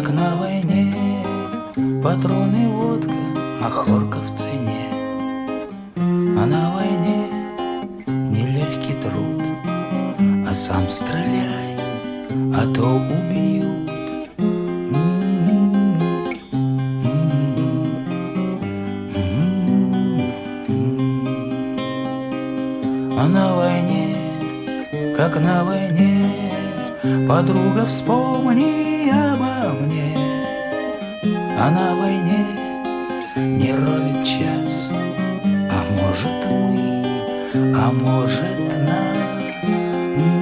как на войне. Патроны, водка, махорка в цене. А на войне нелегкий труд. А сам стреляй, а то убьют. А на войне, как на войне, подруга, вспомни обо мне. А на войне не ровен час, а может мы, а может нас.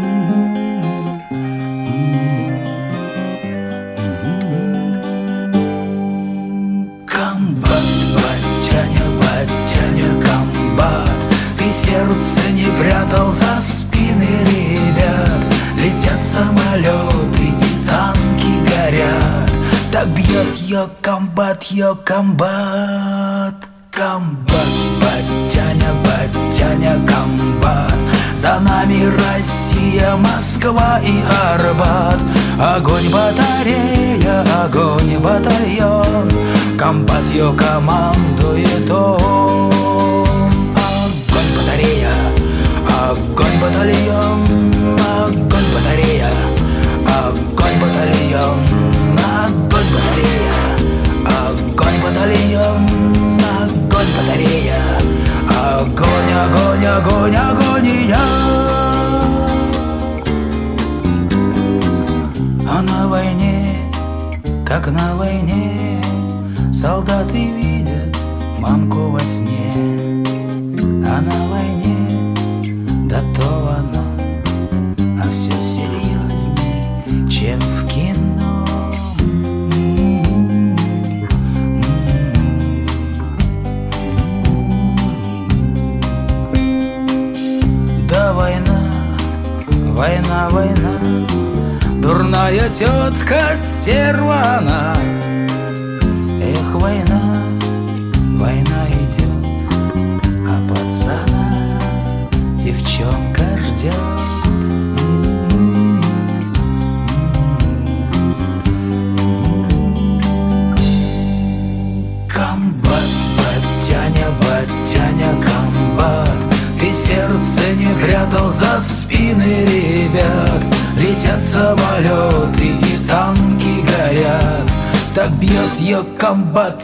Комбат, батяня, батяня, комбат, ты сердце не прятал за спины ребят. Летят самолеты и танки горят. Так бьет ее комбат, комбат, батяня, батяня, комбат. За нами Россия, Москва и Арбат. Огонь батарея, огонь батальон, комбат ее командует он. Огонь батарея, огонь батальон, огонь батарея, огонь батальон, огонь батарея, огонь батальон, огонь батарея, огонь, огонь, огонь, агония. А на войне, как на войне, солдаты видят мамку во сне. А на войне, да то оно, а все серьезней, чем в кино. Да война, война, война, дурная тетка стерва она. Эх, война, война идет, а пацана девчонка ждет. Комбат, батяня, батяня, комбат, ты сердце не прятал за спины ребят. Летят самолеты и танки горят. Так бьет ее комбат,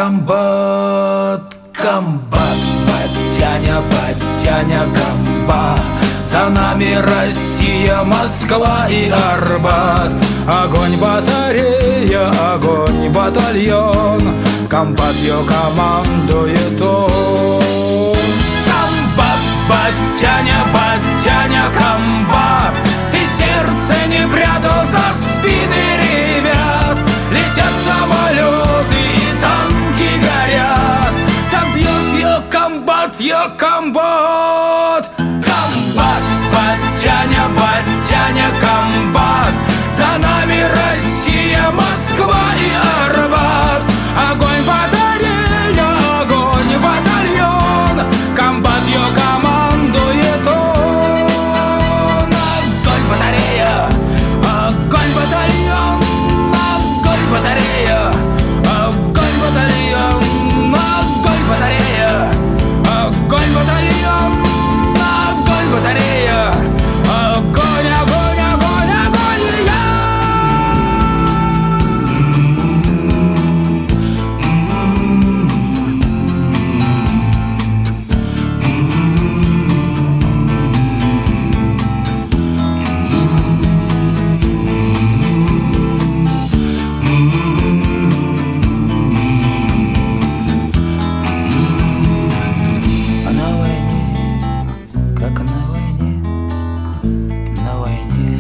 комбат, батяня, батяня, комбат. За нами Россия, Москва и Арбат. Огонь батарея, огонь батальон, комбат ее командует он. Комбат, батяня, батяня, комбат, ты сердце не прятал за спины ребят. Летят самолеты и танки горят. Так бьет ее комбат, комбат. Комбат, батяня, батяня, комбат. За нами Россия, Москва и Арбат. Огонь батарея, огонь батальон, комбат ее командует он. Огонь батарея, огонь батальон, огонь батарея, огонь батальон, огонь батарея, огонь батальон, огонь батарея, огонь, огонь, огонь, агония. А на войне, как на войне, на войне